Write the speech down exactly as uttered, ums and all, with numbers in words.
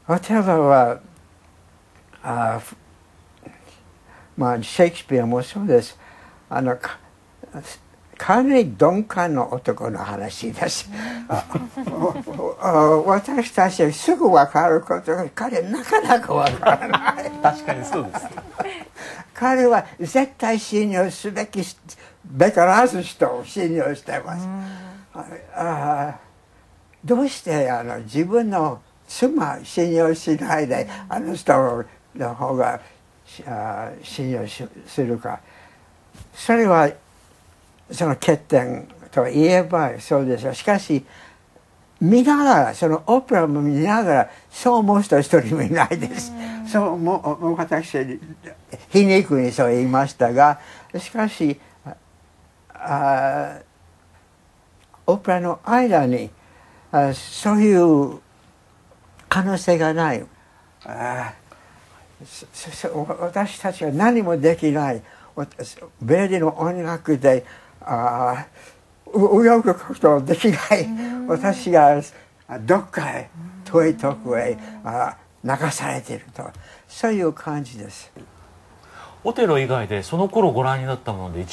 オテロはあ、まあ、シェイクスピアもそうです。あのかなり鈍感な男の話です。私たちはすぐ分かることが彼なかなか分からない。 確かにそうです。 彼は絶対信用すべきべからず人を信用しています。あどうしてあの自分の妻を信用しないであの人の方が信用するか。それはその欠点と言えばそうですよ。しかし見ながらそのオペラも見ながらそう思う人は一人もいないです。そうもう私皮肉にそう言いましたが、しかしあオペラの間にあそういう可能性がない。あ私たちは何もできない。ベルディの音楽であ泳ぐことはできない。私がどっかへ遠いとこへあ流されていると、そういう感じです。 オテロ以外でその頃ご覧になったもので